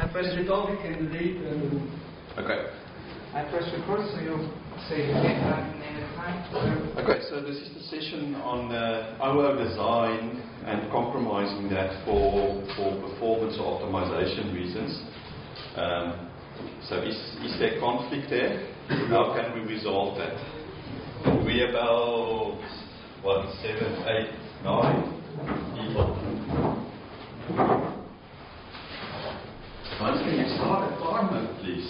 press record, you can delete and... Okay. I press record, so you say the name and time. Okay, so this is the session on OO design and compromising that for performance or optimization reasons. So is there conflict there? How can we resolve that? We about 7, 8, 9 people. Once can you start a timer, please?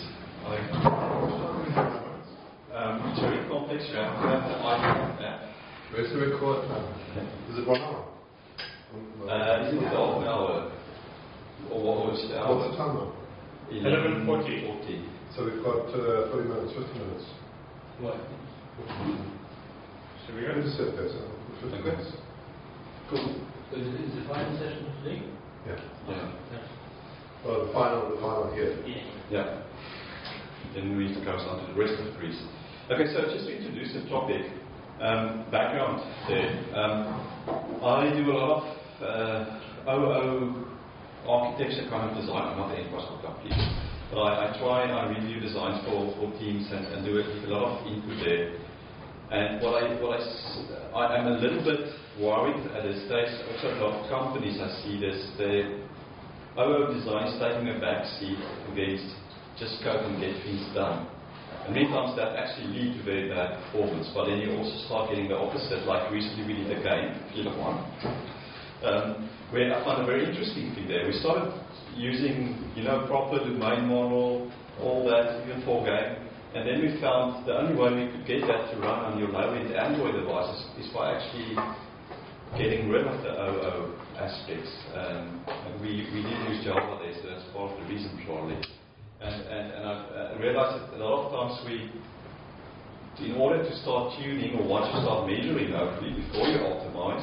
It's very complex. You have to have the iPhone app. Where's the record time? Is it 1 hour? Is it half an hour? Or what was the hour? What's the time now? 11:40. So we've got 40 minutes, 50 minutes. What? Should we go to sit there? So 50 minutes. Cool. So is the final session today? Yeah. Well, the final here. Yeah. Then we go on to the rest of the Greece. Okay, so just to introduce the topic, background there. I do a lot of OO architecture kind of design. I'm not the enterprise company, but I try and I review designs for teams and do a lot of input there. And I'm a little bit worried at this stage. Also, a lot of companies I see this, the OO design is taking a back seat against just code and get things done. And many times that actually leads to very bad performance, but then you also start getting the opposite, like recently we did a game, Killer One, where I found a very interesting thing there. We started using, proper domain model, all that, even for game, and then we found the only way we could get that to run on your low-end Android devices is by actually getting rid of the OO aspects. We did use Java there, so that's part of the reason probably. And I've realized that a lot of times in order to start tuning, or once you start measuring hopefully before you optimize,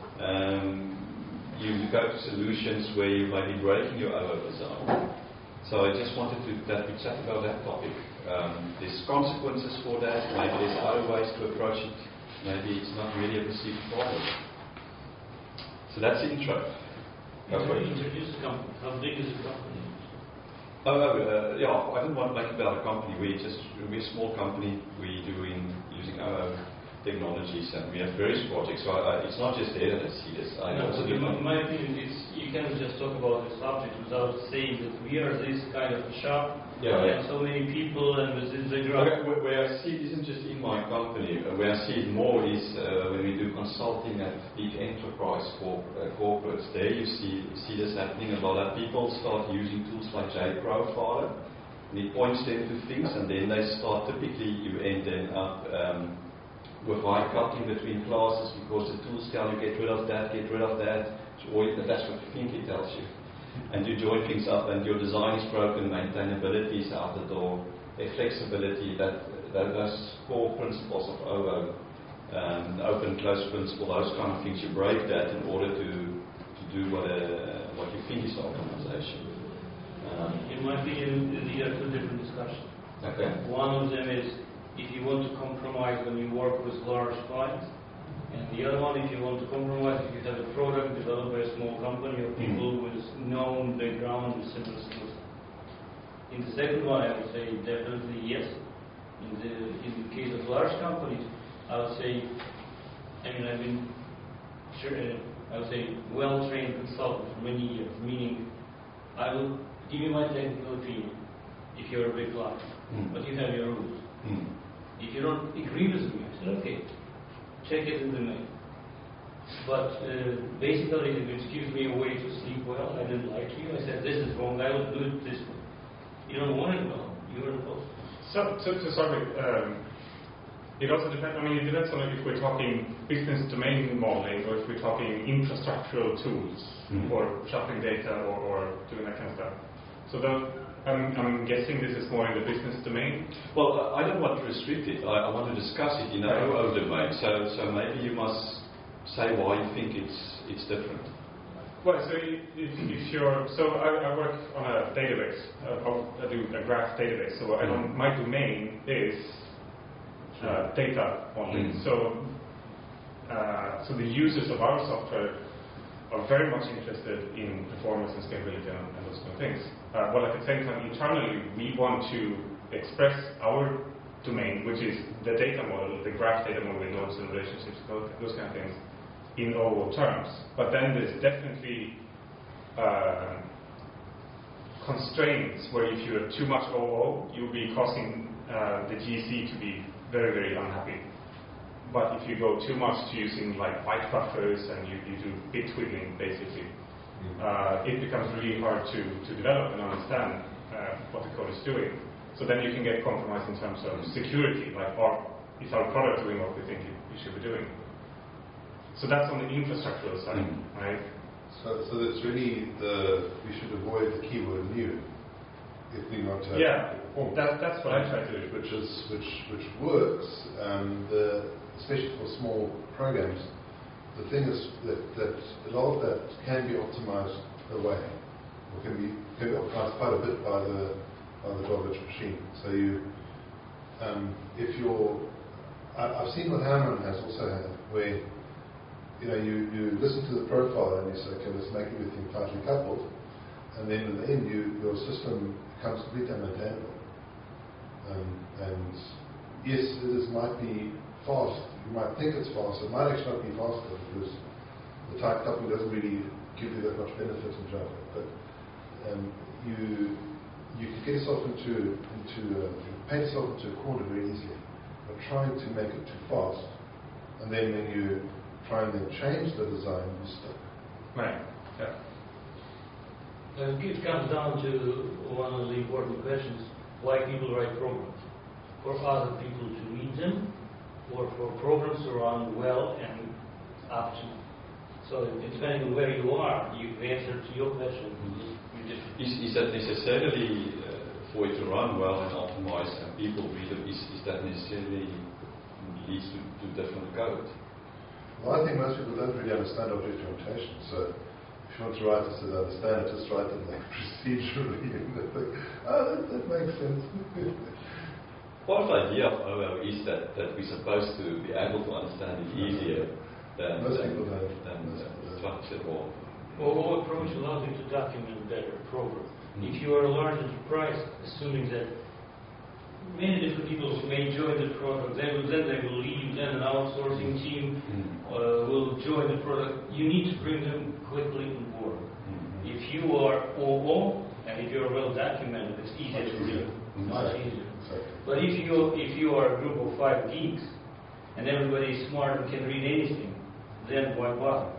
you go to solutions where you may be breaking your OO design. So I just wanted that we chat about that topic. There's consequences for that, maybe there's other ways to approach it, maybe it's not really a perceived problem. So that's the intro. Introduce the company. How big is the company? I didn't want to make about a company. We're a small company. We're using OO technologies, and we have various projects. So it's not just there that I see this. In my opinion, you cannot just talk about the subject without saying that we are this kind of a shop, and so many people, and this is the graph. Okay, where I see it isn't just in my company. Where I see it more is when we do consulting at big enterprise corporates. There you see this happening a lot. That people start using tools like JProfiler, and it points them to things, and then they start. Typically, you end up with high cutting between classes because the tools tell you get rid of that, or that's what you think it tells you. And you join things up, and your design is broken, maintainability is out the door, flexibility, those core principles of OO, open close principle, those kind of things, you break that in order to do what you think is optimization. In my opinion, these are two different discussions. Okay. One of them is if you want to compromise when you work with large clients, and the other one, if you want to compromise if you have a product developed by a small company or people with known background with similar skills. In the second one, I would say definitely yes. In the case of large companies, I would say, I've been well-trained consultant for many years, meaning I will give you my technical opinion if you're a big client, but you have your rules. If you don't agree with me, I said, okay, check it in the mail. But basically, it gives me a way to sleep well. I didn't lie to you. I said, this is wrong. I will do it this way. You don't want it, well, you're opposed. So sorry, it also depends. It depends on if we're talking business domain modeling or if we're talking infrastructural tools for shuffling data or doing that kind of stuff. So I'm guessing this is more in the business domain? Well, I don't want to restrict it. I want to discuss it in our OO domain. So maybe you must say why you think it's different. Well, so I work on a database. I do a graph database. So my domain is data only. So the users of our software are very much interested in performance and scalability and those kind of things. While at the same time, internally, we want to express our domain, which is the data model, the graph data model with nodes and relationships, those kind of things, in OO terms. But then there's definitely constraints where if you have too much OO, you'll be causing the GC to be very, very unhappy. But if you go too much to using like byte buffers and you do bit twiddling, basically, it becomes really hard to develop and understand what the code is doing. So then you can get compromised in terms of security, like, is our product doing what we think it should be doing? So that's on the infrastructural side, right? So that's really we should avoid the keyword new if we want to perform. That's what I try to do, which works. Especially for small programs, the thing is that a lot of that can be optimized away, or can be optimized quite a bit by the garbage machine. So I've seen what Hammond has also had, where you listen to the profile and you say, okay, let's make everything tightly coupled, and then in the end your system becomes completely unmaintainable. And yes, it might be fast. You might think it's fast. It might actually not be faster because the tight coupling doesn't really give you that much benefit in Java. But you can get yourself into paint yourself into a corner very easily by trying to make it too fast, and then when you try and then change the design, you're stuck. Right. Yeah. It comes down to one of the important questions: why people write programs? For other people to read them, or for programs to run well and optimal. So depending on where you are, the answer to your question is different. Is that necessarily for it to run well and optimize and people read it, is that necessarily leads to different code? Well, I think most people don't really understand object orientation. So if you want to write this as understand it, just write it like procedurally and they think, that makes sense. Part of the idea of OO is that we're supposed to be able to understand it easier than structure or... OO approach allows you to document better program. If you are a large enterprise, assuming that many different people may join the product, they will leave, then an outsourcing team will join the product. You need to bring them quickly on board. If you are OO, and if you're well documented, it's easier to read. Much easier. But if you are a group of 5 geeks and everybody is smart and can read anything, then why bother?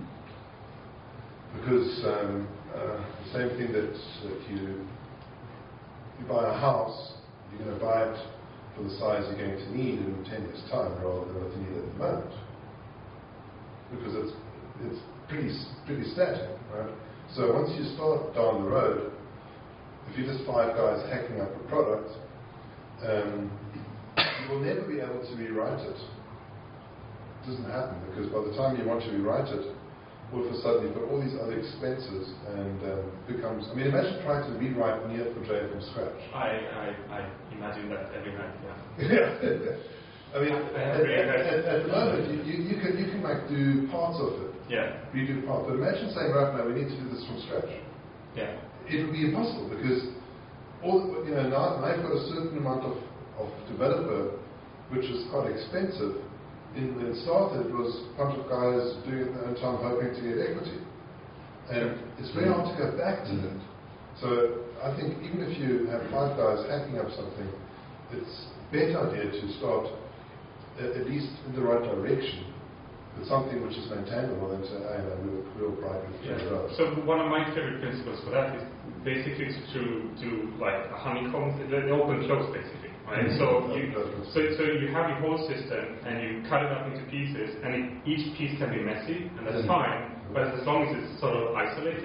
Because the same thing that you buy a house, you're going to buy it for the size you're going to need in 10 years' time rather than what you need at the moment. Because it's pretty static, right? So once you start down the road, if you're just 5 guys hacking up a product, you will never be able to rewrite it. It doesn't happen because by the time you want to rewrite it, all of a sudden you've got all these other expenses and becomes. I mean, imagine trying to rewrite Neo4j from scratch. I imagine that every night. Yeah. I mean, at the moment you can like do parts of it. Yeah. Redo parts. But imagine saying right now we need to do this from scratch. Yeah. It would be impossible because now I've got a certain amount of developer, which is quite expensive. When it started, it was a bunch of guys doing it at their own time, hoping to get equity, and it's very hard to go back to that. So I think even if you have 5 guys hacking up something, it's a better idea to start at least in the right direction with something which is maintainable than say, we'll bribe it. So one of my favorite principles for that is basically to do like a honeycomb, the open close basically, right? So you have your whole system and you cut it up into pieces, and each piece can be messy, and that's fine. But as long as it's sort of isolated,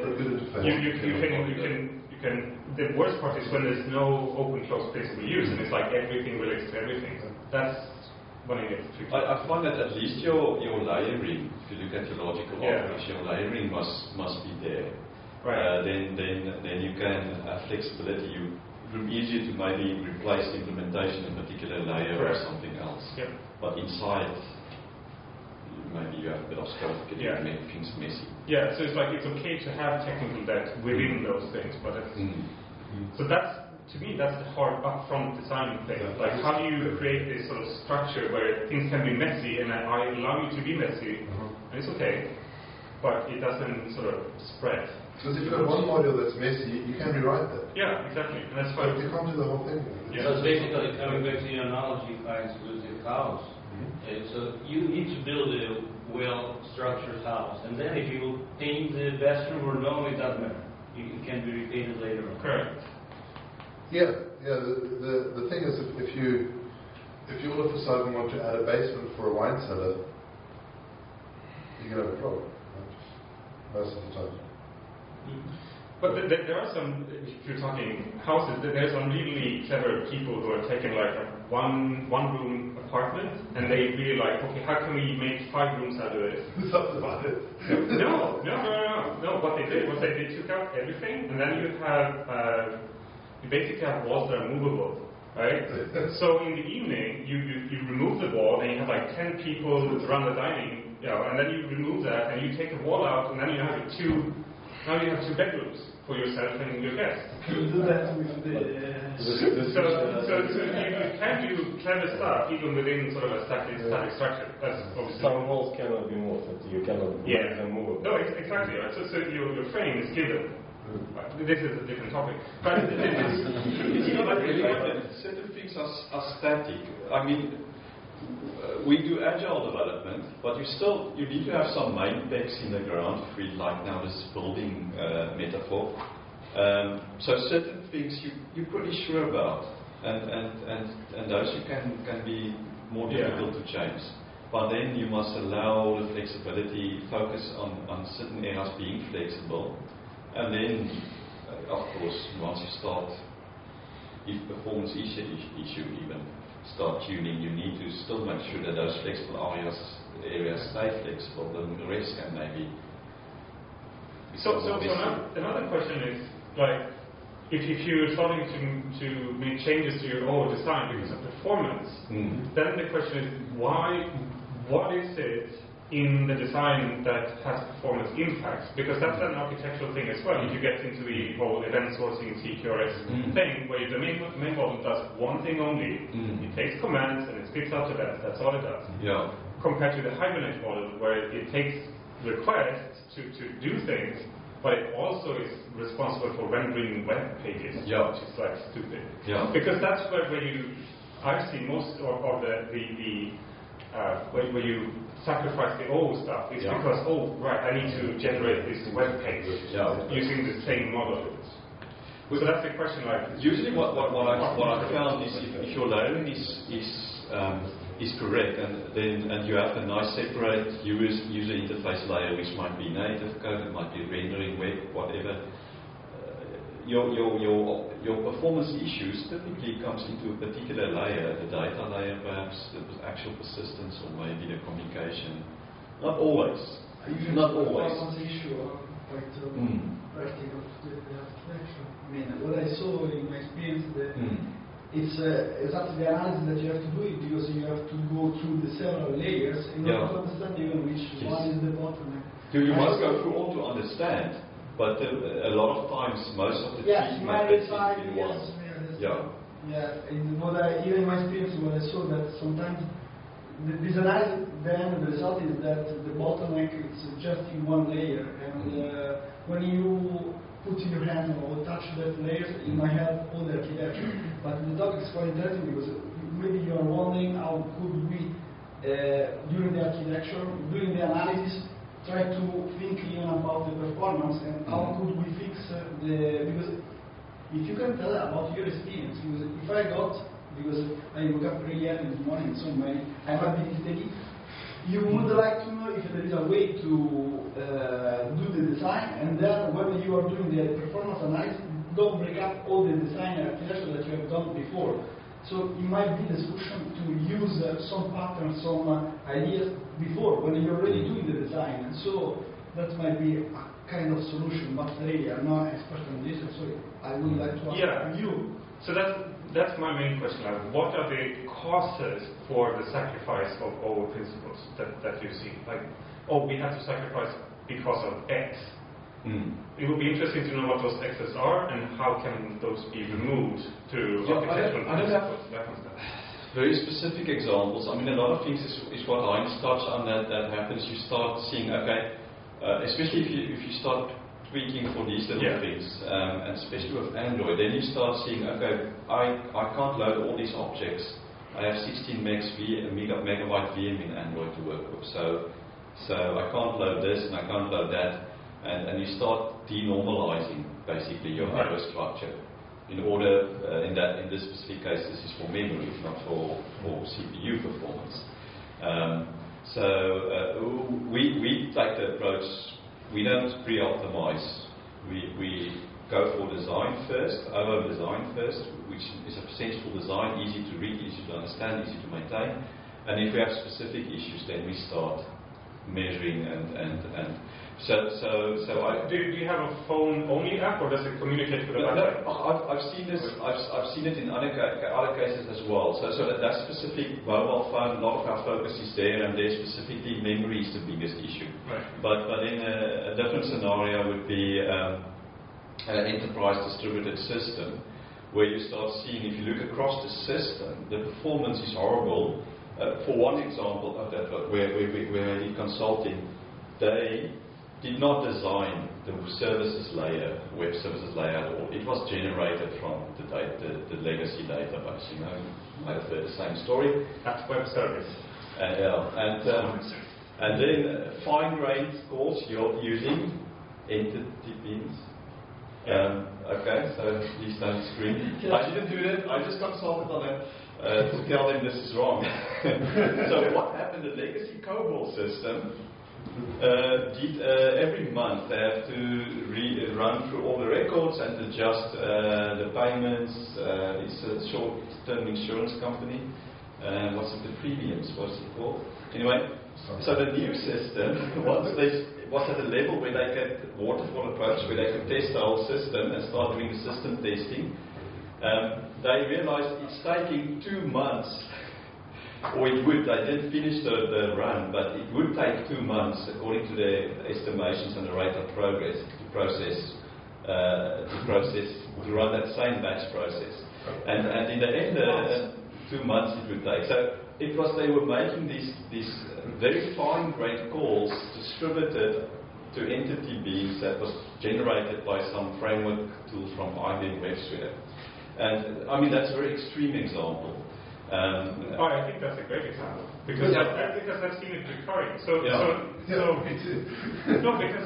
you can. The worst part is when there's no open close principle use, and it's like everything relates to everything. That's when it gets tricky. I find that at least your layering, if you look at your logical operation, your layering must be there. Right. Then you can have flexibility. It would be easier to maybe replace the implementation in a particular layer or something else. Yep. But inside, maybe you have a bit of scope to Yeah. make things messy. Yeah, so it's like it's okay to have technical debt within those things, but it's, so that's, to me, that's the hard upfront design thing. Like, how do you create this sort of structure where things can be messy, and I allow you to be messy, and it's okay, but it doesn't sort of spread. Because if you've got one module that's messy, you can rewrite that. Yeah, exactly, and that's But fine. you can't do the whole thing. Yeah. So it's basically coming back to your analogy, Heinz, with the house. So you need to build a well-structured house, and then if you paint the bathroom or no, it doesn't matter. It can be repainted later on. Correct. Yeah. The thing is, if you all of a sudden want to add a basement for a wine cellar, you're going to have a problem. Right? Most of the time. But there are some, if you're talking houses, there's some really clever people who are taking like a one-room apartment, and they really like, okay, how can we make 5 rooms out of this? That's about it. No. What they did was they took out everything, and then you basically have walls that are movable, right? So in the evening, you remove the wall, and you have like 10 people around the dining, and then you remove that, and you take the wall out, and then you have two bedrooms for yourself and your guests. Can you do that with the... So you can do clever stuff even within sort of a static structure. That's obviously. Some walls cannot be moved, but you cannot make them move. No, exactly. Right. So your frame is given. This is a different topic. But It's not really certain things are static. I mean, we do agile development, but you need to have some main pegs in the ground, if we like now this building metaphor. So certain things you're pretty sure about, and those you can be more difficult to change. But then you must allow the flexibility, focus on certain areas being flexible, and then, of course, once you start, if performance issue even. Start tuning, you need to still make sure that those flexible areas stay flexible, then the rest can maybe. So another question is, like, if you're starting to make changes to your old design because of performance, then the question is, what is it in the design that has performance impacts? Because that's an architectural thing as well. If you get into the whole event sourcing CQRS thing, where the main model does one thing only, it takes commands and it spits out events, that's all it does. Yeah. Compared to the Hibernate model, where it takes requests to do things, but it also is responsible for rendering web pages, which is like stupid. Yeah. Because that's where I've seen most of where you sacrifice the old stuff. It's because, I need to generate this web page using the same model. So that's the question. Like, usually, what I found is if your layering is correct, and you have a nice separate user interface layer, which might be native code, it might be rendering web, whatever. Your performance issues typically comes into a particular layer, the data layer perhaps, the actual persistence, or maybe the communication. Not always. Not always. Performance issue or writing of the architecture. I mean, what I saw in my experience, it's exactly the analysis that you have to do it because you have to go through the several layers in order to understand even which one is the bottleneck. You must go through all to understand. But a lot of times, most of the treatment is in one. In my experience, what I saw that sometimes this analysis, then the result is that the bottleneck is just in one layer, and when you put in your hand or touch that layer, you might have all the architecture. But the topic is quite interesting because maybe you are wondering how could we, during the architecture, during the analysis, try to think even about the performance and how could we fix because if you can tell about your experience, because if I woke up really early in the morning, so I might be mistaken. You would like to know if there is a way to do the design, and then when you are doing the performance analysis, don't break up all the design and architecture that you have done before. So it might be the solution to use some patterns, some ideas before when you're already doing the design. And so that might be a kind of solution, but really I'm not expert on this, so I would like to ask you So that's my main question. Like, what are the causes for the sacrifice of our principles that you see? Like, we have to sacrifice because of X. It would be interesting to know what those X's are and how can those be removed to architectural principles. That kind of stuff. Very specific examples. I mean, a lot of things is what Heinz touched on that happens. You start seeing, especially if you start tweaking for these little things, and especially with Android, then you start seeing, I can't load all these objects. I have 16 megabyte VM in Android to work with, so I can't load this and I can't load that. And you start denormalizing basically your hardware structure in order, in this specific case, this is for memory, not for CPU performance. We take the approach, we don't pre-optimize. We go for design first, our design first, which is a sensible design, easy to read, easy to understand, easy to maintain. And if we have specific issues, then we start measuring and do you have a phone-only app, or does it communicate with the Wi-Fi? No, I've seen this. I've seen it in other cases as well. So that specific mobile phone, a lot of our focus is there, and there specifically memory is the biggest issue. Right. But in a different scenario would be an enterprise distributed system, where you start seeing, if you look across the system, the performance is horrible. For one example of that, where I did consulting, they did not design the services layer, web services layer at all. It was generated from the legacy database. You know, might have heard the same story. That's web service. And then fine-grained calls you're using entity beans. So please don't scream. I didn't do that. I just consulted on them to tell them this is wrong. So what happened? The legacy COBOL system did every month they have to run through all the records and adjust the payments. It's a short-term insurance company. What's it? The premiums? What's it called? Anyway, so the new system was at a level where they could waterfall approach, where they could test the whole system and start doing the system testing. They realized it's taking 2 months. Or it would, they didn't finish the run, but it would take 2 months, according to their estimations and the rate of progress, to run that same batch process. And in the end, 2 months it would take. So it was, they were making these very fine-grained calls distributed to entity beans that was generated by some framework tool from IBM WebSphere. And I mean, that's a very extreme example. I think that's a great example because I've seen it recurring. Because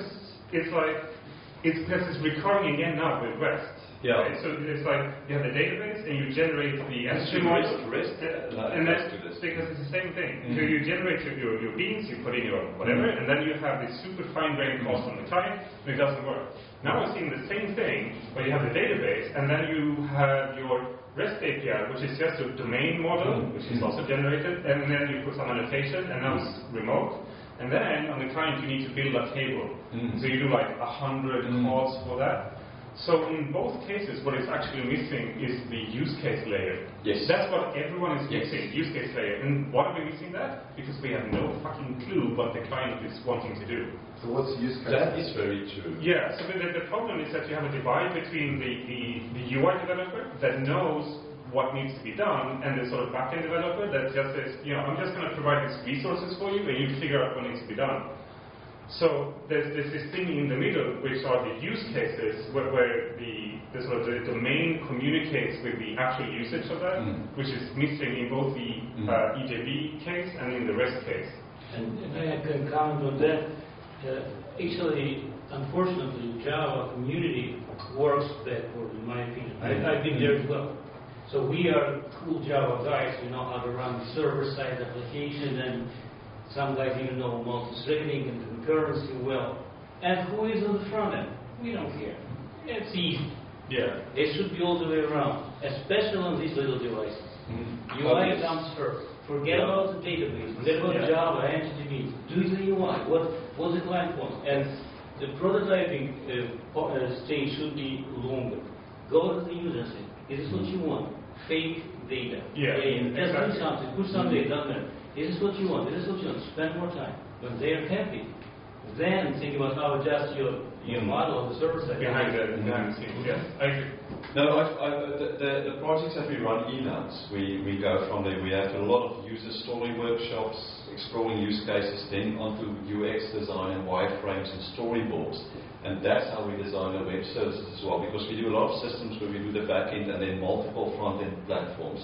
it's recurring again now with REST. Yeah. Right? So it's like you have the database and you generate the entity model, and that's because it's the same thing. So you generate your beans, you put in your whatever, and then you have this super fine-grained cost on the client, and it doesn't work. Now we're seeing the same thing where you have the database, and then you have your REST API, which is just a domain model, which is also generated, and then you put some annotation, and now it's remote. And then on the client, you need to build a table. So you do like 100 calls for that. So in both cases, what is actually missing is the use case layer. Yes. That's what everyone is missing, use case layer. And why are we missing that? Because we have no fucking clue what the client is wanting to do. So what's the use case? That is very true. Yeah, so the problem is that you have a divide between the UI developer that knows what needs to be done and the sort of backend developer that just says, I'm just going to provide these resources for you and you figure out what needs to be done. So there's this thing in the middle, which are the use cases where the sort of the domain communicates with the actual usage of that, which is missing in both the EJB case and in the REST case. And I can comment on that. Actually, unfortunately, Java community works backward, in my opinion. I've been there as well. So we are cool Java guys. We know how to run server-side application, and some guys even know multi-threading and concurrency well. And who is on the front end? We don't care. It's easy. Yeah. It should be all the way around, especially on these little devices. UI comes first. Forget about the database. Forget about Java, entity beans. Do the UI. What the client wants. And the prototyping stage should be longer. Go to the user and say, is this what you want? Fake data. Yeah, Just exactly. do something, put some data down there. Is this what you want? Is this what you want? Spend more time. When they are happy, then think about how to adjust your model of the server side. Behind the scenes, yes. I agree. No, the projects that we run in-house, we go from there. We have a lot of user story workshops, exploring use cases, then onto UX design and wireframes and storyboards. And that's how we design our web services as well, because we do a lot of systems where we do the back-end and then multiple front-end platforms.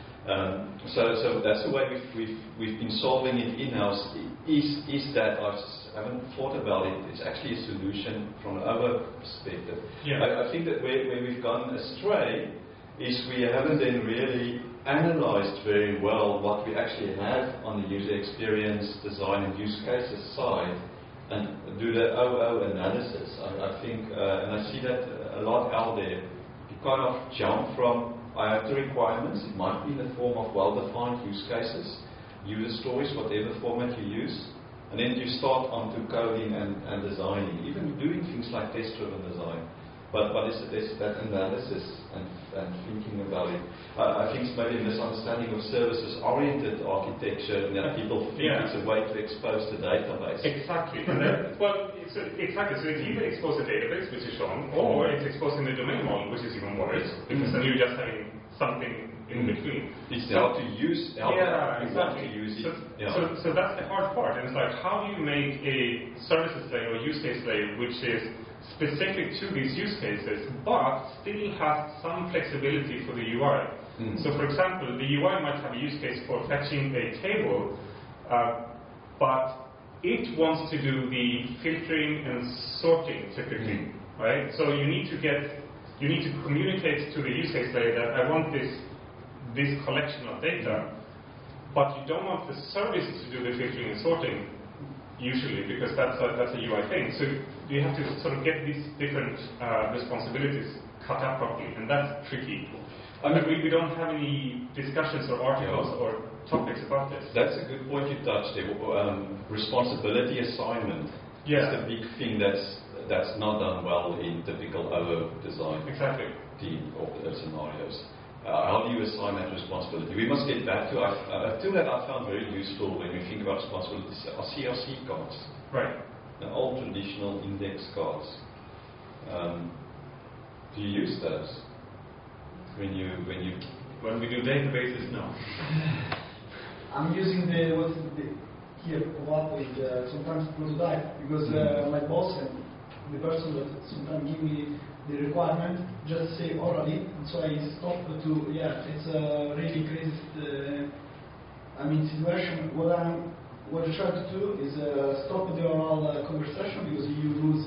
So that's the way we've been solving it in-house. Is that I haven't thought about it. It's actually a solution from our perspective. Yeah. I think that where we've gone astray is we haven't then really analyzed very well what we actually have on the user experience, design and use cases side, and do the OO analysis. I think, and I see that a lot out there. You kind of jump from I have the requirements. It might be in the form of well-defined use cases, user stories, whatever format you use. And then you start onto coding and designing, even doing things like test-driven design. But it's that analysis and thinking about it. I think it's maybe a misunderstanding of services-oriented architecture, and that people think it's a way to expose the database. Exactly. Exactly. So it's either expose the database, which is shown, or it's exposing the domain model, which is even worse, because then you're just having something in between. It's how to use, how exactly. to use it. So that's the hard part. And it's like, how do you make a services layer or use case layer which is specific to these use cases, but still has some flexibility for the UI? So for example, the UI might have a use case for fetching a table, but it wants to do the filtering and sorting typically, right? So you need to communicate to the use case layer that I want this collection of data, but you don't want the service to do the filtering and sorting usually, because that's a UI thing. So you have to sort of get these different responsibilities cut up properly, and that's tricky. I mean, we don't have any discussions or articles or topics about this. That's a good point you touched there. Responsibility assignment is the big thing that's not done well in typical OO design team or scenarios. How do you assign that responsibility? We must get back to a tool that I found very useful when we think about responsibilities are CRC cards. Right. The old traditional index cards. Do you use those? When we do databases, no. I'm using here sometimes prototype, because my boss and the person that sometimes give me the requirement just say orally, and so I stop to it's a really crazy situation. What I try to do is stop the oral conversation, because you lose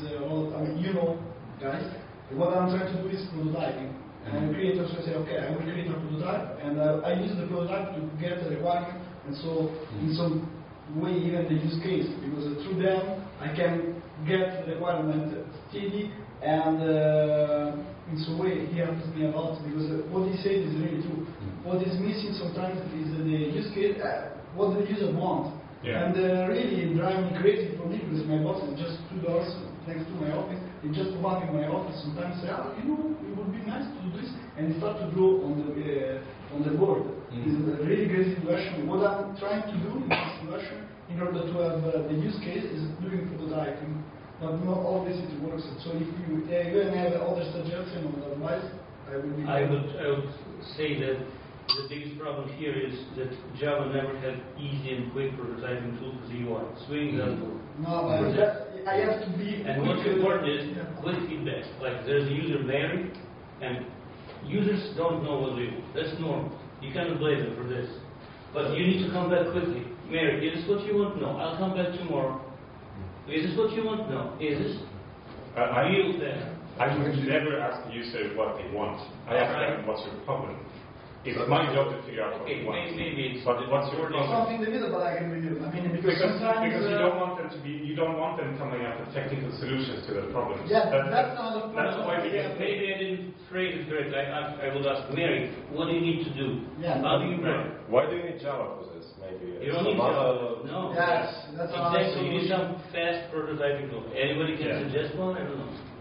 guys. What I'm trying to do is prototyping. And the creators will say, okay, I will create a prototype, and I use the prototype to get a requirement, and so in some way even the use case, because through them I can get the requirement steady, and in some way he helps me a lot, because what he said is really true. What is missing sometimes is the use case, what the user wants. And really driving me crazy for me, because my boss is just 2 doors next to my office. He just walk in my office sometimes, say, it would be nice to do this, and start to draw on the board. It's a really great situation. What I'm trying to do in this situation, in order to have the use case, is doing prototyping. But not always it works. So if you even have other suggestion or advice, I would say that the biggest problem here is that Java never had easy and quick prototyping tools for the UI. Swing doesn't work. No, but I have to be. And what's important is quick feedback. Like there's a user Mary, and users don't know what they do. That's normal. You cannot blame them for this. But you need to come back quickly. Mary, is this what you want? No. I'll come back tomorrow. Is this what you want? No. Is this? I would never ask the user what they want. I ask them, what's your problem? It's my job to figure out what they want. Maybe it's but what's your problem? Something in the middle, but I can review. Because sometimes you don't want them to be. You don't want them coming up with technical solutions to their problems. Yeah, that's another problem. That's why maybe I didn't phrase it correctly. I would ask Mary, what do you need to do? Yeah. How do you run? Why do you need Java for this? Maybe you don't need Java. No. Yes, that's exactly. You need some fast prototyping tool. Anybody can suggest one? I don't know.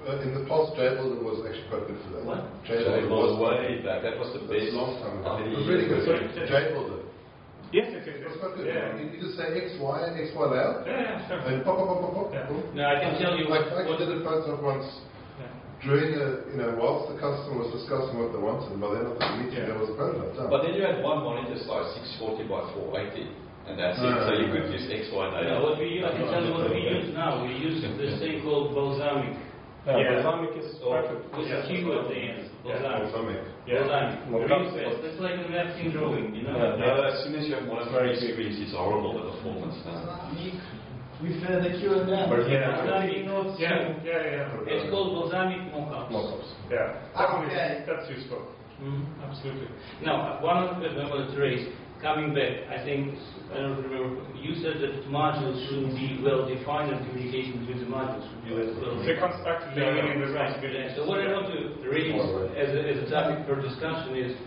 in the past, JBuilder was actually quite good for that. What? JBuilder was was way back. That was the That's best. a long time ago. idea. It was really good. Sorry. JBuilder. Yes. It was quite good. Yeah. You just say X, Y layout, Yeah, sure. and pop. Yeah. Boom. Now I can tell you I what actually did it myself once Yeah. during whilst the customer was discussing what they wanted, and by the end of the meeting Yeah. there was a prototype done. But then you had one monitor size, 640 by 480, and that's it. So you could use X, Y, and I can tell you what we use now. We use this thing called balsamic, Yeah. Balsamic is perfect. with a Q at the end. Balsamic. Something. Yeah. Balsamic. Mockup. It's like a napkin drawing, you know. Yeah. No, as soon as you have more than 3 screens, it's horrible, the performance now. With the Q&M. Balsamic. Yeah. It's called balsamic mockups. Mockups. Yeah. Okay. That's useful. Absolutely. Now, one of the I wanted to raise, coming back, I think, I don't remember, you said that modules shouldn't be well defined and communication between the modules should be well So it comes back to the meaning and Right. responsibility. So what I want to raise as a topic for discussion is,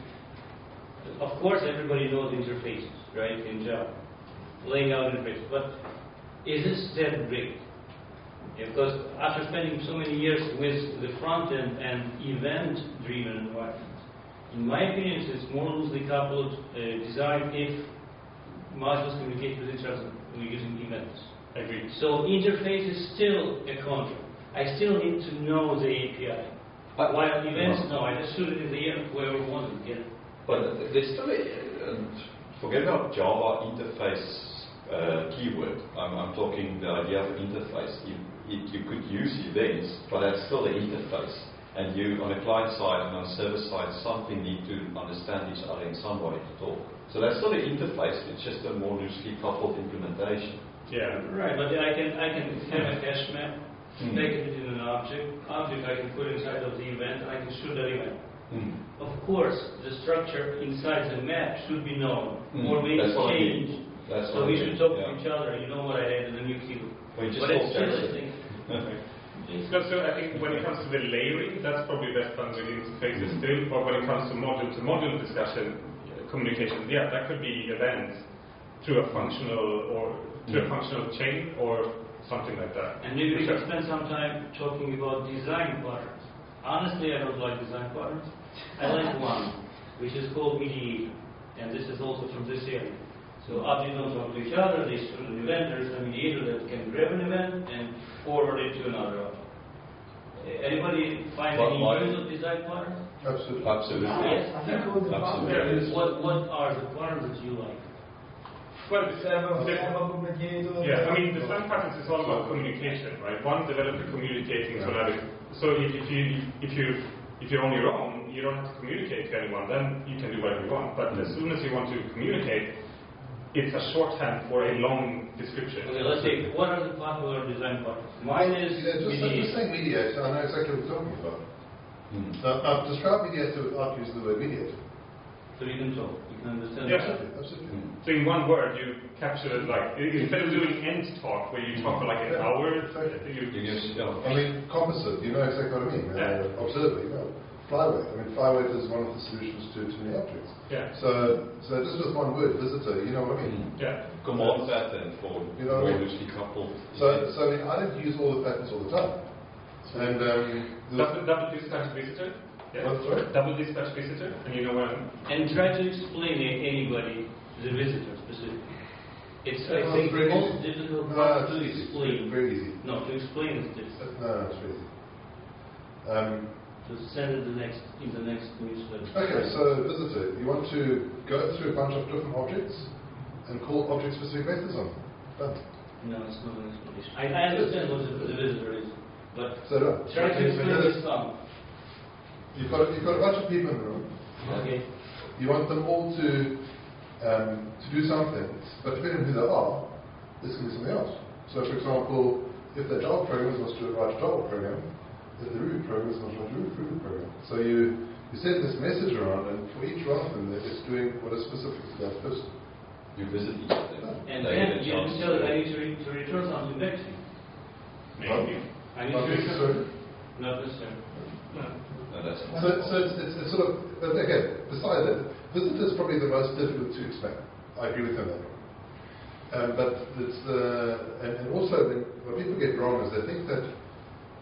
of course, everybody knows interfaces, right, in Java, laying out interfaces, but is this that great? Yeah, because after spending so many years with the front end and event-driven environments, in my opinion, it's more loosely coupled design if modules communicate with each other using events. Agreed. So interface is still a contract. I still need to know the API. But- While events, no, I just shoot it in the air, whoever wants it, get it. But there's still forget about Java interface keyword. I'm talking the idea of interface. You could use events, but that's still the interface. And you, on the client side and on the server side, something need to understand each other in some way to talk. So that's still the interface. It's just a more loosely coupled implementation. Yeah. Right, but then I can have a hash map, make it in an object. Object I can put inside of the event, I can shoot that event. Of course, the structure inside the map should be known, or we That's what I change. mean. That's So what we I should mean, talk yeah. to each other. You know what I had in the new queue. We just But it's talk still a separately. thing. So I think when it comes to the layering, that's probably best done with interfaces still. Or when it comes to module discussion, communication, yeah, that could be events through a functional or through a functional chain or something like that. And maybe we For can sure. spend some time talking about design patterns. Honestly, I don't like design patterns. I like one, which is called mediator. And this is also from this area. So objects don't talk to each other, they shoot an event, there's a mediator that can grab an event and forward it to another object. Anybody find But any why- use of design patterns? Absolutely. Absolutely. Yes. I think all the Absolutely. patterns is What are the patterns that you like? Well, server mediator. yeah, I mean, design patterns is all about communication, right? One developer communicating to another. So if you're on your own, you don't have to communicate to anyone. Then you can do whatever you want. But as soon as you want to communicate, it's a shorthand for a long description. Okay, let's see. What are the popular design patterns? Mine is Just mediator. saying mediator, I know exactly what you're talking about. Now, describe mediator without using the word mediator. So you can talk, you can understand. Yeah. Absolutely. So in one word, you capture it like instead of doing end talk where you talk for like an hour, You you use, I mean, composite, you know exactly what I mean. Yeah. Observer, you know. Flyweight. I mean, flyweight is one of the solutions to many objects. yeah So just with one word, visitor, you know what I mean? yeah. command pattern for You know what I more mean? loosely coupled. So I mean, I don't use all the patterns all the time. And Double dispatch visitor. Yeah. What, sorry? Double dispatch visitor, and you know when. And try to explain anybody, the visitor specifically. It's, I Well, think, it's very the most easy. difficult No, part it's to easy. explain. Very easy. No, to explain is difficult. No, it's very easy. To send it in the next newsletter. Okay, so visitor, you want to go through a bunch of different objects and call object-specific methods on them. Done. No, it's not an explanation. I understand what the visitor is, but So done. try to explain this some. You've got a bunch of people in the room. Okay. You want them all to do something, but depending on who they are, this can be something else. So, for example, if they're Java programmers, wants to write a Java program. If they're Ruby programmers, wants to write a Ruby program. So you send this message around, and for each one of them, it's doing what is specific to that person. You visit each of them. And They then get a you chance can tell it, to- I need to return something back to you. Maybe. I need Not to return. necessarily. Not necessarily. No, that's So it's sort of, but again, besides that, visitor is probably the most difficult to explain. I agree with him on that. But it's and also what people get wrong is they think that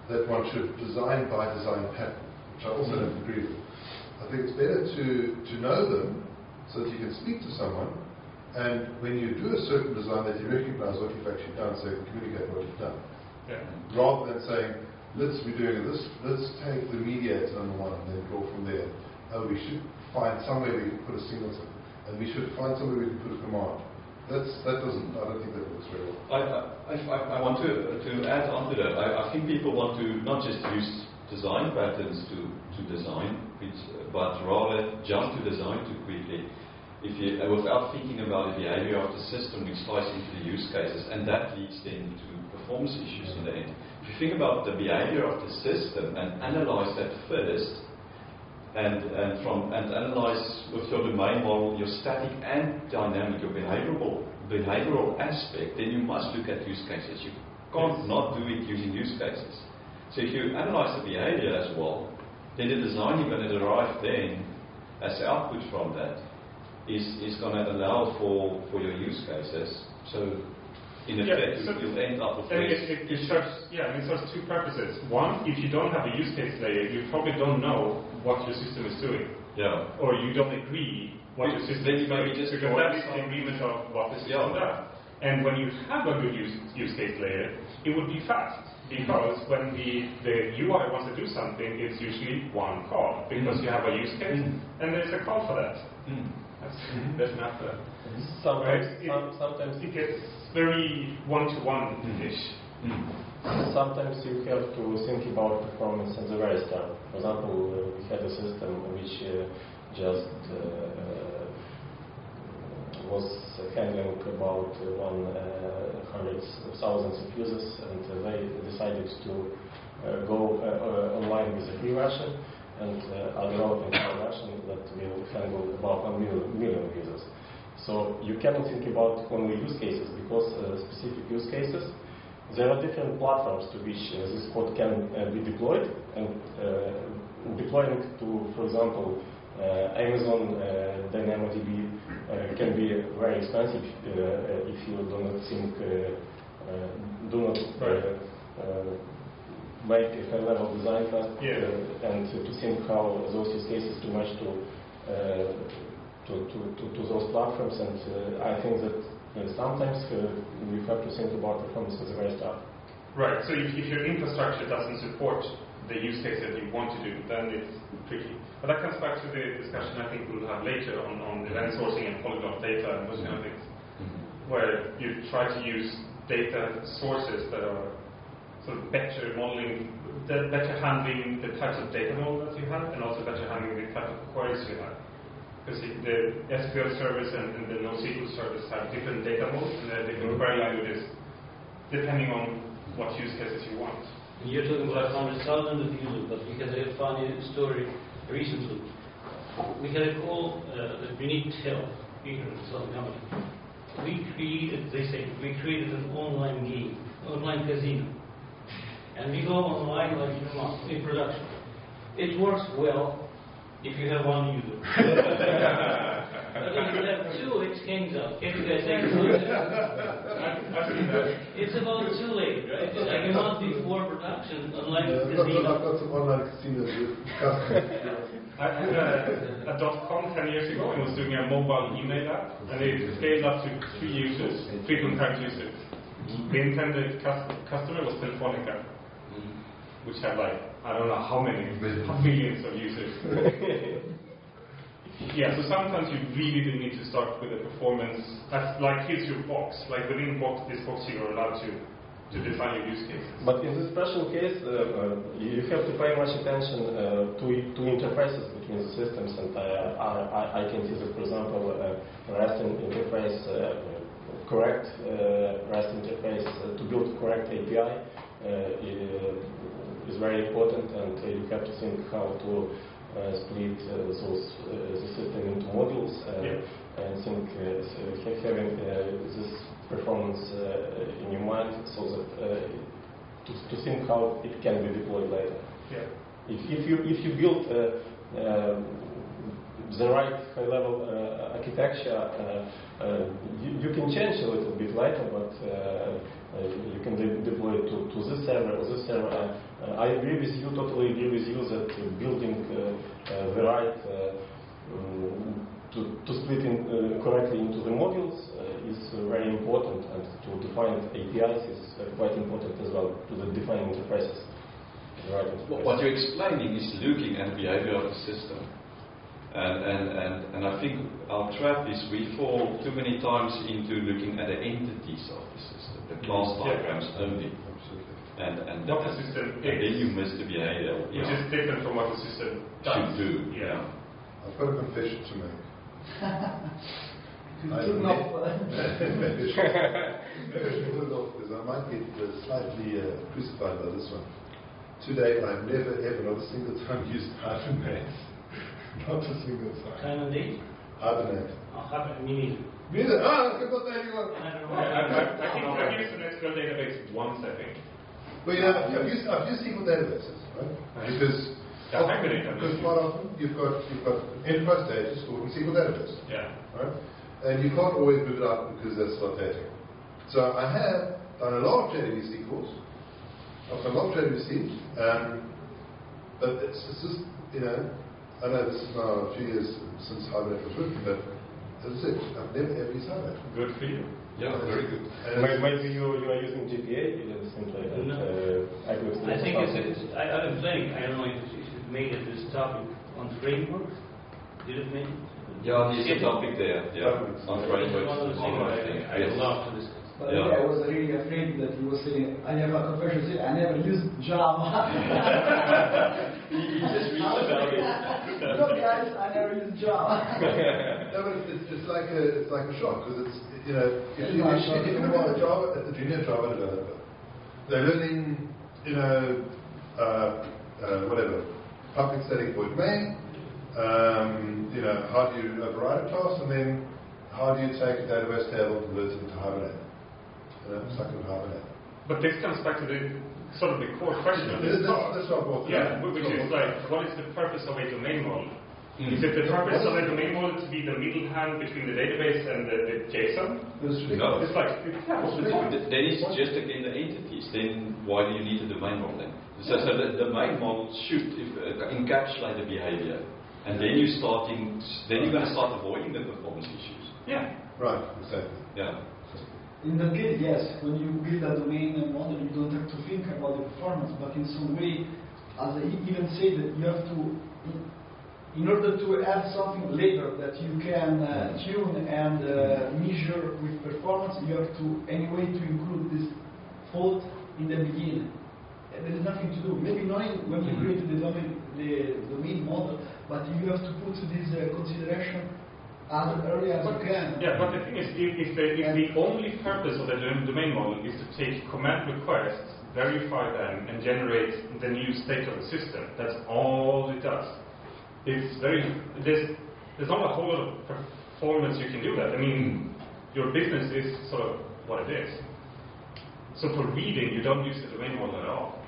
that one should design by design pattern, which I also don't agree with. I think it's better to know them so that you can speak to someone, and when you do a certain design that you recognize what you've actually done, so you can communicate what you've done. Yeah. Rather than saying, let's be doing this, let's take the mediator number one and then go from there. We should find somewhere we can put a singleton, and we should find somewhere we can put a command. I don't think that works very well. I want to add on to that. I think people want to not just use design patterns to design, but rather jump to design too quickly. Without thinking about the behavior of the system, which ties into the use cases, and that leads then to performance issues in the end. If you think about the behavior of the system and analyze that first, and analyze with your domain model your static and dynamic, your behavioral aspect, then you must look at use cases. You can't not do it using use cases. So if you analyze the behavior as well, then the design you're going to derive then as the output from that is going to allow for your use cases. So in effect, you'll end up with it serves two purposes. One, if you don't have a use case layer, you probably don't know what your system is doing. Yeah. Or you don't agree what your system is doing. Because that is the agreement of what the system does. And when you have a good use case layer, it would be fast. Because when the UI wants to do something, it's usually one call. Because you have a use case, and there's a call for that. That's not the... Sometimes it gets very one-to-one-ish. Sometimes you have to think about performance at the very start. For example, we had a system which just was handling about 100,000 of users, and they decided to go online with a free version and develop a version that will handle about 1 million users. So you cannot think about only use cases, because specific use cases, there are different platforms to which this code can be deployed, and deploying to, for example, Amazon DynamoDB can be very expensive if you do not think, make a high-level design first, and to think how those use cases to match to those platforms. And I think that sometimes we have to think about performance at the very start. Right. So if your infrastructure doesn't support the use case that you want to do, then it's tricky. But that comes back to the discussion I think we'll have later on event sourcing and polyglot data and those kind of things, where you try to use data sources that are sort of better modeling, better handling the types of data model that you have, and also better handling the type of queries you have. Because the SQL service and the NoSQL service have different data models and different query languages, depending on what use cases you want. You're talking about 100,000 of users, but we had a funny story recently. We had a call that we need help here in Southern Company. We created an online game, online casino. And we go online like in production. It works well if you have one user. But if you have two, it hangs up. It's about too late, right? It's like a month before production, online casino. I've got some online casinos with customers. I had a .com 10 years ago and was doing a mobile email app, and it scaled up to 3 concurrent users. The intended customer was Telefonica, which had I don't know how many millions of users. Yeah, so sometimes you really do need to start with the performance. That's here's your box. Within this box you are allowed to define your use cases. But in this special case, you have to pay much attention to interfaces between the systems, and I can see that, for example, REST interface, correct REST interface to build correct API is very important, and you have to think how to split the system into modules, and think having this performance in your mind, so that to think how it can be deployed later. Yeah. If you build the right high-level architecture, you can change a little bit later, but you can deploy it to this server or this server. I agree with you, totally agree with you that building the right to split correctly into the modules is very important, and to define APIs is quite important as well, to the defining interfaces. What you're explaining is looking at the behavior of the system. And I think our trap is we fall too many times into looking at the entities of the system, the class diagrams only. And what the system is. And then you miss the behavior. Which is different from what the system should do. Yeah. I've got a confession to make. Maybe I should put it off because I might get slightly crucified by this one. Today, I've never ever, not a single time, used Hibernate. Not a single time. Time and date? Hibernate. Hibernate, me neither. Neither? Ah, I've got that anymore. I don't know. I think I've used an SQL database once, I think. Well, you know, I've used SQL databases, right? Because quite often you've got enterprise data stored in SQL database. Yeah. Right? And you can't always move it out because that's not data. So I have done a lot of JDBC calls. I've done a lot of JDBC, but it's just, you know, I know this is now a few years since Hibernate was written, but that's it. I've never ever used Hibernate. Good for you. Yeah, very good. Maybe you are using GPA simply. I think I'm saying, I don't know if it made it this topic on frameworks. Did it make it? Yeah, there's a topic there. Yeah, on frameworks. I would love to discuss. But I was really afraid that he was saying, I have a confession, I never used Java. He just reads about it. No, guys, I never used Java. No, but it's like a shock because it's, you know, if you want a junior Java developer, they're learning, you know, whatever, public static void main. You know, how do you override a class, and then how do you take a database table and convert it into Hibernate? You know, stuck in Hibernate. But this comes back to the sort of the core question of this talk. That's what I brought which is like, what is the purpose of a domain model? Is it the purpose of a domain model to be the middle hand between the database and the JSON? No. It's like, Then it's just again the entities. Then why do you need a domain model then? So the domain model should encapsulate the behavior. And then you're going to start avoiding the performance issues. Yeah. Right, exactly. Yeah. In that case, yes, when you build a domain model, you don't have to think about the performance, but in some way, as I even say that you have to, in order to add something later that you can tune and measure with performance, you have to, anyway, to include this fault in the beginning. And there is nothing to do. Maybe not when you create the domain model, but you have to put this consideration as early as you can. Yeah, but the thing is, if the only purpose of the domain model is to take command requests, verify them, and generate the new state of the system, that's all it does. It's there's not a whole lot of performance you can do that. I mean, your business is sort of what it is. So for reading, you don't use the domain model at all.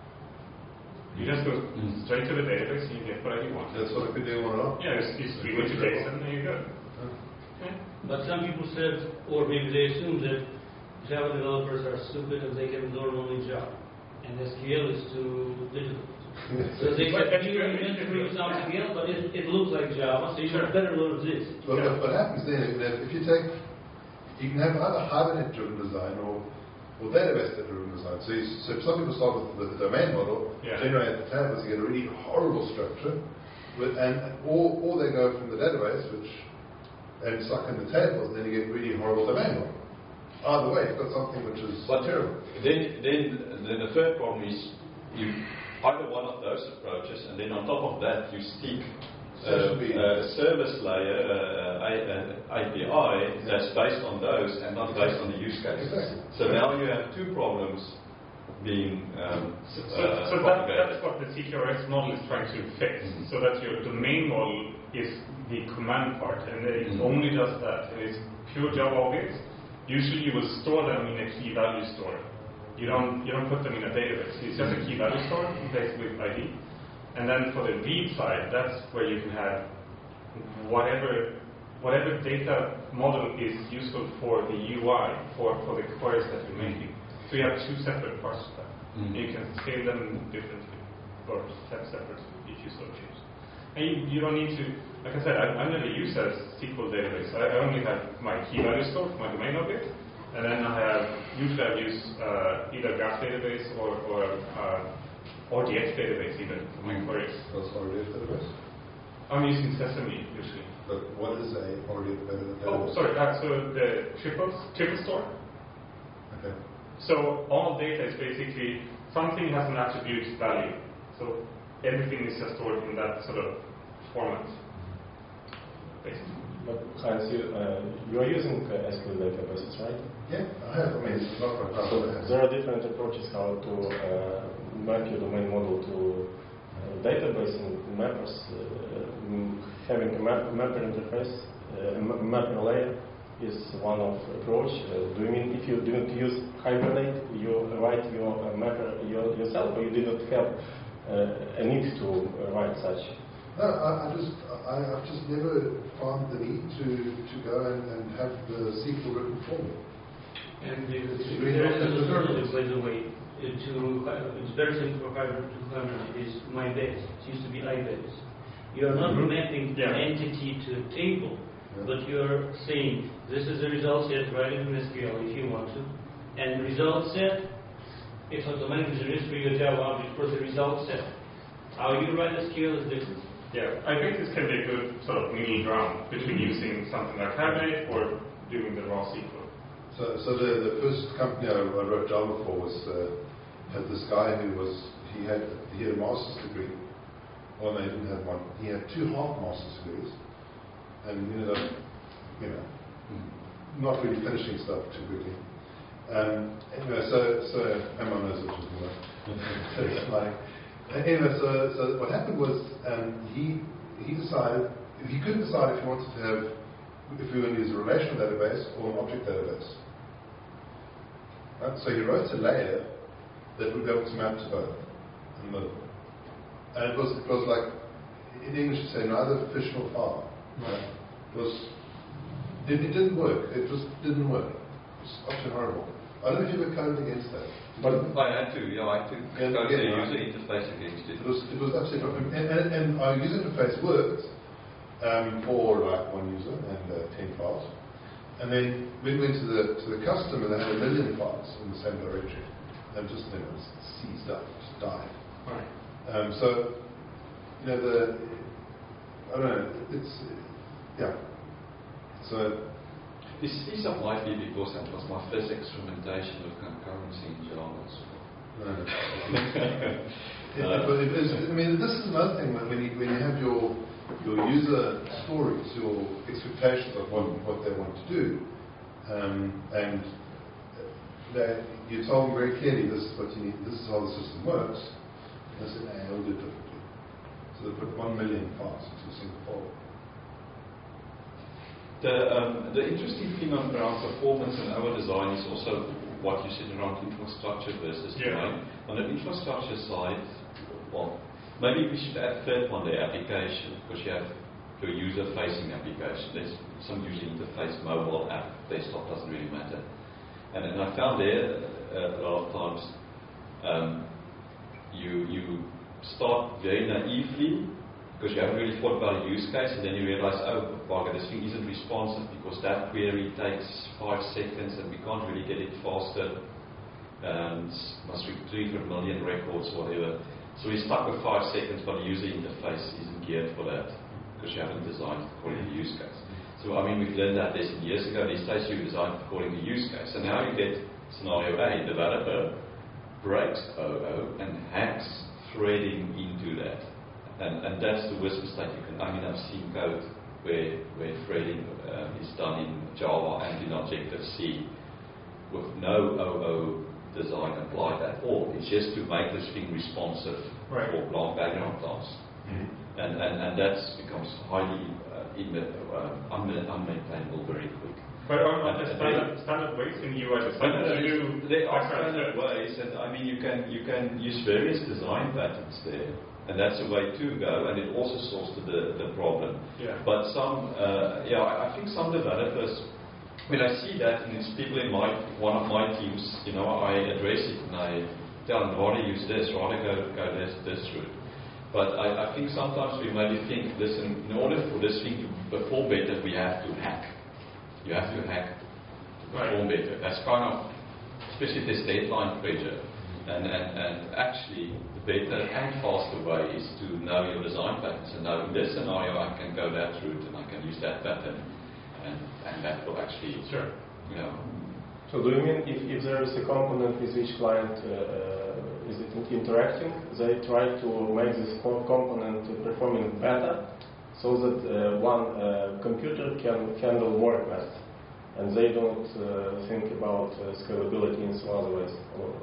You just go straight to the database and you get whatever you want. That's what I could do on and off. Yeah, you stream it to JSON and you go. Okay. But some people said, or maybe they assume that Java developers are stupid and they can learn only Java. And SQL is too difficult. So they said, you introduce something else, but it looks like Java, so you should better learn this. Well, what happens then is that if you can have either Hibernate-driven design or database-driven design. So if some people start with the domain model, generate the tables, you get a really horrible structure, or they go from the database, and suck in the tables, and then you get really horrible domain model. Either way, you've got something which is terrible. Then the third problem is you either one of those approaches, and then on top of that you stick a service layer API that's based on those and not based on the use cases. Exactly. So now you have two problems being so that's what the CQRS model is trying to fix. So that your domain model is the command part, and it only does that. And it's pure Java objects. Usually you will store them in a key value store. You don't put them in a database. It's just a key value store replaced with ID. And then for the read side, that's where you can have whatever data model is useful for the UI, for the queries that you're making. So you have two separate parts of that. You can scale them differently, or separately, if you so choose. And you don't need to, like I said, I never use a SQL database. I only have my key value store for my domain object, and then usually I use either graph database or RDF database even for my queries. What's RDF database? I'm using Sesame usually. But what is a RDF database? Oh, sorry. So the triple store. Okay. So all data is basically something has an attribute value. So everything is just stored in that sort of format, basically. But Hans, you are using SQL databases, right? Yeah, I have. I mean, it's not right now. So there are different approaches how to map your domain model to database, and mappers having a mapper interface, a mapper layer is one of approach. Do you mean if you do not use Hibernate, you write your mapper yourself, or you did not have a need to write such? No, I've just never found the need to go and have the SQL written for me. And there is an alternative, by the way, it's very simple for Hibernate, is MyBase. It used to be iBase. You are not mapping an entity to a table, but you are saying, this is the result set, write it in SQL if you want to. And the result set, it's automatically generated for your Java object for the result set. How you write SQL is different. Yeah, I think this can be a good sort of middle ground between using something like Hibernate or doing the raw SQL. So the first company I wrote Java for had this guy who he had a master's degree. Well, no, he didn't have one. He had 2 half master's degrees, and he ended up, not really finishing stuff too quickly. Anyway, so Emma knows what she's doing. Anyway, so what happened was he decided he couldn't decide if he wanted to have, if we were going to use a relational database or an object database. Right? So he wrote a layer that would be able to map to both in the middle. And it was like, in English you say neither fish nor fowl. Right? It didn't work. It just didn't work. It was absolutely horrible. I don't know if you ever coded against that. But I had to code the user interface against it. It was absolutely, and our user interface worked for like one user and 10 files. And then when we went to the customer, they had 1 million files in the same directory. And just seized up, just died. Right. So, I don't know, So, This might be because that was my first experimentation with concurrency in Java. This is another thing when you have your user stories, your expectations of what they want to do, and you told them very clearly this is what you need, this is how the system works. And they said, no, we'll do it differently. So they put 1 million files into a single folder. The interesting thing around performance and our design is also what you said around infrastructure versus domain. On the infrastructure side, well, maybe we should add third one, the application, because you have your user-facing application. There's some user interface, mobile app, desktop, doesn't really matter. And I found there a lot of times you start very naively because you haven't really thought about a use case, and then you realize, oh, bugger, this thing isn't responsive because that query takes 5 seconds and we can't really get it faster. And must retrieve 1 million records or whatever. So we're stuck with 5 seconds, but the user interface isn't geared for that because you haven't designed according to the use case. So, we've learned that lesson years ago. These days you design according to use case. And now you get scenario A, developer breaks OO and hacks threading into that. And that's the worst mistake you can. I've seen code where threading is done in Java and in Objective-C with no OO design applied at all. It's just to make this thing responsive for long background tasks. Mm-hmm. And that becomes highly unmaintainable very quick. But are there standard ways in UI design? There are standard ways, and you can use various design patterns there. And that's a way to go, and it also solves the problem. Yeah. But I think some developers, when I see that, and it's people in one of my teams, I address it and I tell them, rather use this, rather go this route. But I think sometimes we maybe think, listen, in order for this thing to perform better, we have to hack. You have to hack to perform better. That's kind of, especially this deadline pressure. And actually, the better and faster way is to know your design patterns and know in this scenario I can go that route and I can use that pattern, and that will actually, sure. So do you mean if there is a component with which client is it interacting, they try to make this component performing better, so that one computer can handle more requests, and they don't think about scalability in some other ways?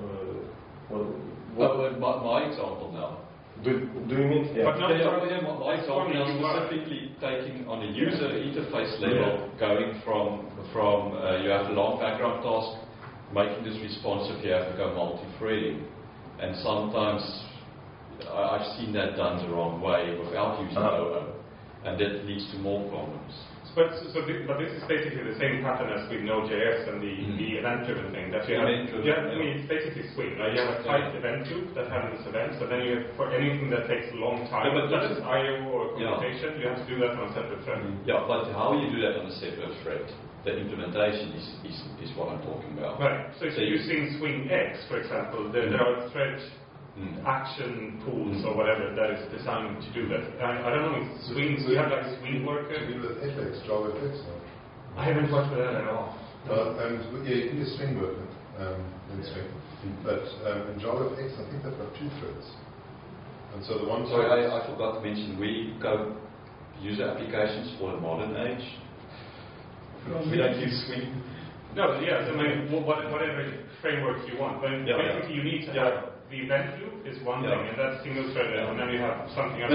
My example now. Do you mean? Yeah. But no, my example now specifically taking on a user interface level, going from you have a long background task, making this responsive, you have to go multi-threading. And sometimes I've seen that done the wrong way without using OO, and that leads to more problems. But this is basically the same pattern as with Node.js and the event-driven thing. That it's basically swing. Right? You have a tight event loop that handles events, and then you have, for anything that takes a long time, such as I/O or computation, you have to do that on a separate thread. Yeah, but how you do that on a separate thread? The implementation is what I'm talking about. Right. So if you're using Swing X, for example, there are thread action pools or whatever that is designed to do that. I don't know if swings, you have like swing worker. You do with FX, JavaFX, no? I haven't worked with that at all. And you can use string worker in Swing. But in JavaFX, I think they've got 2 threads. And so the one. Sorry, I forgot to mention, we code user applications for the modern age. We don't use Swing. No, yeah, so whatever framework you want. But basically you need to have the event loop is one thing, and that's single threaded, and then you have something else.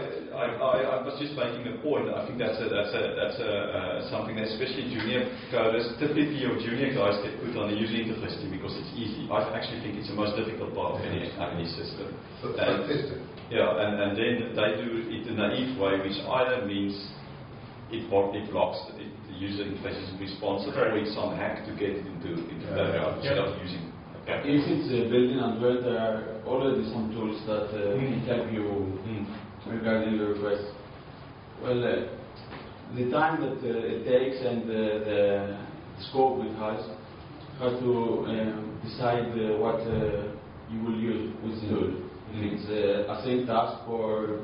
I was just making a point. I think that's something that especially junior coders, typically your junior guys get put on the user interface team because it's easy. I actually think it's the most difficult part of any system. So it's yeah, and then they do it in a naive way, which either means it blocks the user interface is responsive, or it's some hack to get it into background instead of using. If it's built-in Android, there are already some tools that can help you regarding your request. Well, the time that it takes and the scope it has, how to decide what you will use with the tool. If it's a same task or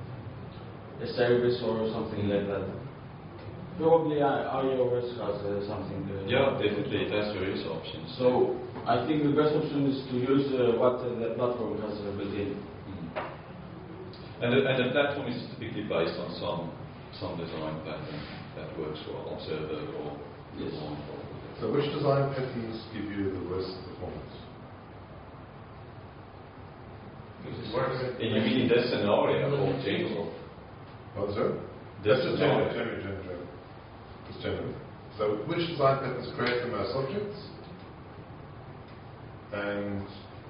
a service or something like that. Probably iOS has something. Yeah, definitely, it has various options. So I think the best option is to use what the platform has built in. And the platform is typically based on some design pattern that works for Observer or Design. So which design patterns give you the worst performance? And you mean in this scenario or general? Oh, sorry? This Just scenario. generally. Just generally. So which design patterns create the most objects? And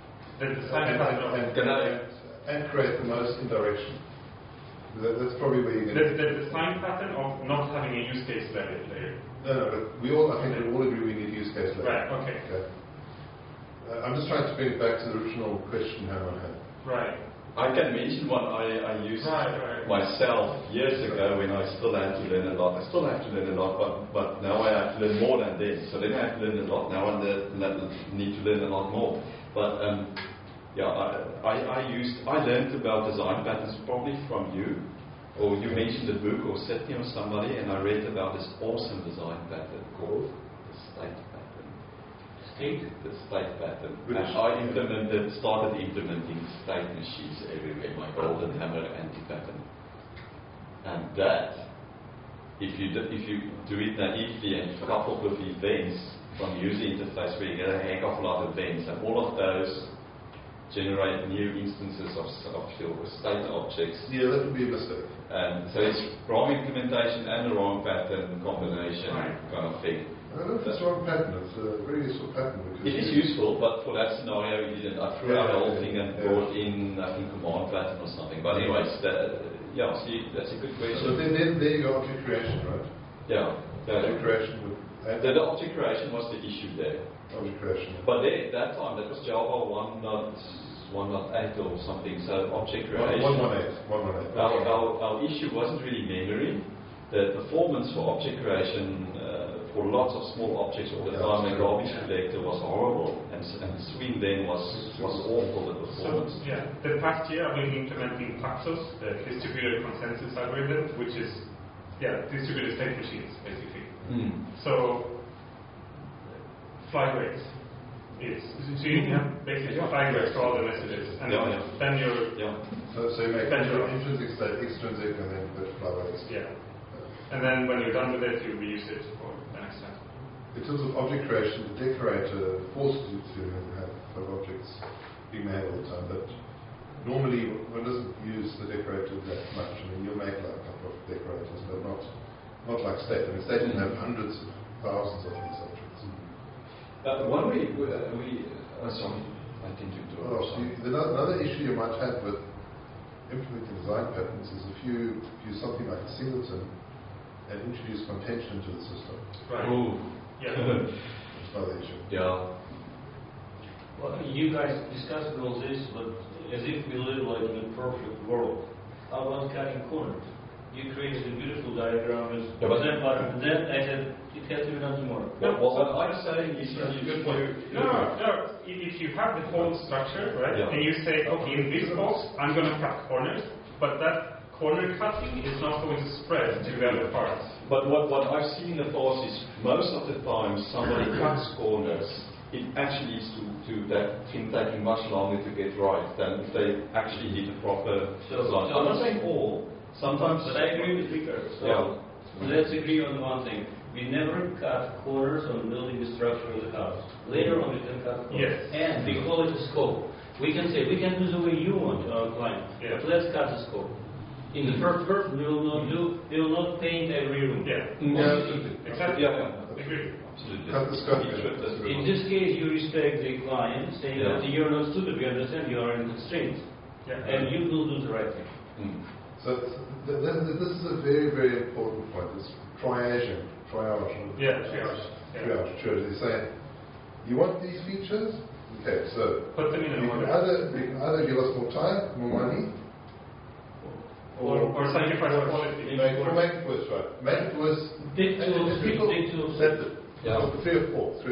create the most indirection. That's probably where you're going to... The design pattern of not having a use case layer. No, but I think we all agree we need use case layer. Right, okay. I'm just trying to bring it back to the original question Herman had. Right. I can mention one I used myself years ago when I still had to learn a lot. I still have to learn a lot, but now I have to learn more than then. So then I have to learn a lot now and need to learn a lot more. But I learned about design patterns probably from you, or you mentioned a book or Setney or somebody, and I read about this awesome design pattern called the state pattern. The state pattern. And I started implementing state machines everywhere, my golden hammer anti-pattern. And that, if you do it naively and coupled with events from user interface where you get a heck of a lot of events, and all of those generate new instances of your state objects. Yeah, that would be a mistake. So it's wrong implementation and the wrong pattern combination kind of thing. I don't know if it's the wrong pattern. It's a very useful pattern. It is useful, but for that scenario we didn't. I threw out the whole thing and brought in, I think, command pattern or something. But anyways, see, that's a good question. So then there you go, object creation, right? Yeah. Object creation would... The object creation was the issue there. Object creation. But there, at that time, that was Java 1.8 or something, so object creation. 1.18. Our issue wasn't really memory. The performance for object creation for lots of small objects all the time, the garbage collector was horrible, and Swing then was awful, the performance. So, the past year I've been implementing Paxos, the distributed consensus algorithm, which is distributed state machines, basically. So, flag rates. So you have basically flag rates for all the messages, and then you're... So you make intrinsic state, extrinsic, and then put flag rates. Yeah. And then when you're done with it, you reuse it for the next time. In terms of object creation, the decorator forces you to have objects being made all the time, but normally one doesn't use the decorator that much. I mean, you'll make like a couple of decorators, but not like state. I mean, state can have hundreds of thousands of these objects. One sorry, I think you do. Another issue you might have with implementing design patterns is if you use something like a singleton and introduce contention to the system. Right. Ooh. Yeah. That's another issue. Yeah. Well, you guys discussed all this, but as if we live like in a perfect world. How about cutting corners? You created a beautiful diagram as and then I said it has to be done tomorrow. What I'm saying is if you have the whole structure, right, and you say, okay, in this box I'm going to cut corners, but that corner cutting is not going to spread to the other parts. But what I've seen in the past is most of the time somebody cuts corners. It actually is to that thing taking much longer to get right than if they actually did a proper design. I'm not saying all. Sometimes. But I agree with Richard. So let's agree on one thing. We never cut corners on building the structure of the house. Later on we can cut corners. Yes. And we call it a scope. We can say, we can do the way you want to outline, but let's cut the scope. In the first version, we will not paint every room. Exactly. Agree. Absolutely. Cut the scope. In this case, you respect the client, saying that you're not stupid, we understand you are in constraints, and you will do the right thing. So this is a very, very important point. It's triage. Triage. They say, you want these features? Okay, so put them in an order. You can either give us more time, more money, or sacrifice quality. Make it worse, right? Make it worse. Big tools. That's it. Yeah. 3 or 4.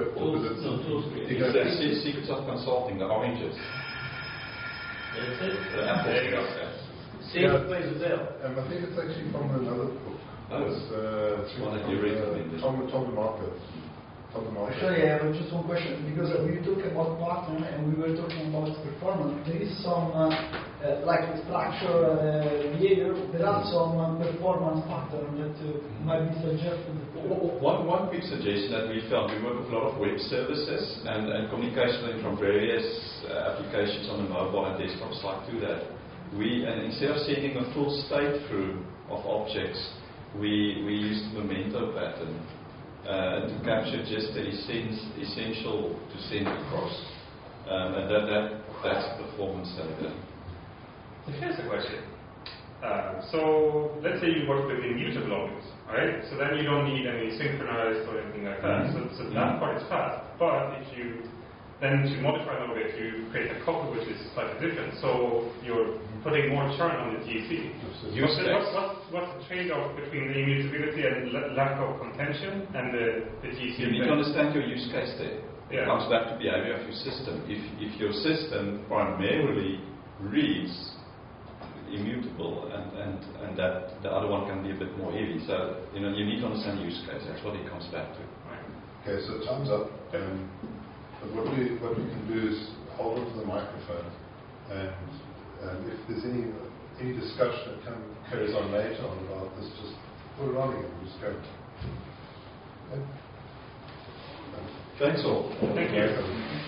It's secrets of consulting, the oranges. That's it. The apples. There you go. Same place as well. I think it's actually from another book. It's one that you recommended. Tom DeMarco. Actually, I have just one question, because we talk about pattern and we were talking about performance. There is some, like structure, behavior, there are some performance patterns that might be suggested. One quick suggestion that we found, we work with a lot of web services and communication from various applications on the mobile and desktops like to that. And instead of sending a full state through of objects, we used the memento pattern to capture just the essential to send across. And that's performance data. Here's a question. So let's say you work with immutable objects, right? So then you don't need any synchronized or anything like that. So that part is fast. But if you then to modify an object, you create a copy which is slightly different. So you're putting more churn on the GC. What's the trade-off between the immutability and lack of contention and the GC? You need to understand your use case there. It comes back to behavior of your system. If your system primarily reads immutable and that the other one can be a bit more heavy, so you need to understand the use case. That's what it comes back to. Right. Okay, so time's up. But what we can do is hold on to the microphone, and if there's any discussion that carries on later on about this, just put it on again. Just go. Okay. Thanks all. Thank you.